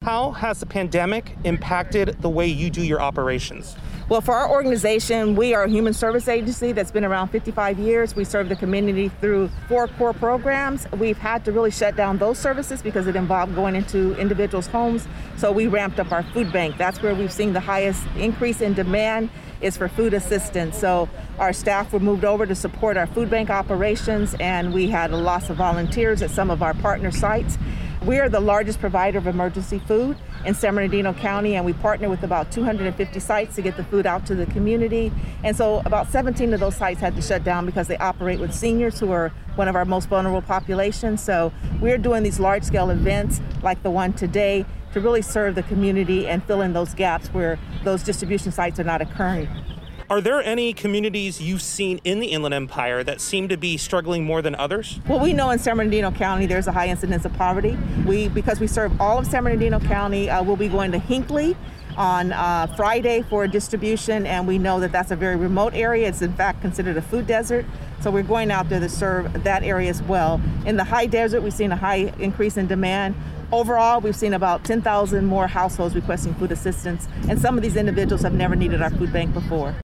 How has the pandemic impacted the way you do your operations? Well, for our organization, we are a human service agency that's been around 55 years. We serve the community through 4 core programs. We've had to really shut down those services because it involved going into individuals' homes. So we ramped up our food bank. That's where we've seen the highest increase in demand is for food assistance. So our staff were moved over to support our food bank operations, and we had a loss of volunteers at some of our partner sites. We are the largest provider of emergency food in San Bernardino County, and we partner with about 250 sites to get the food out to the community. And so about 17 of those sites had to shut down because they operate with seniors who are one of our most vulnerable populations. So we're doing these large-scale events like the one today to really serve the community and fill in those gaps where those distribution sites are not occurring. Are there any communities you've seen in the Inland Empire that seem to be struggling more than others? Well, we know in San Bernardino County there's a high incidence of poverty. Because we serve all of San Bernardino County, we'll be going to Hinckley on Friday for a distribution, and we know that that's a very remote area. It's in fact considered a food desert. So we're going out there to serve that area as well. In the high desert, we've seen a high increase in demand. Overall, we've seen about 10,000 more households requesting food assistance, and some of these individuals have never needed our food bank before.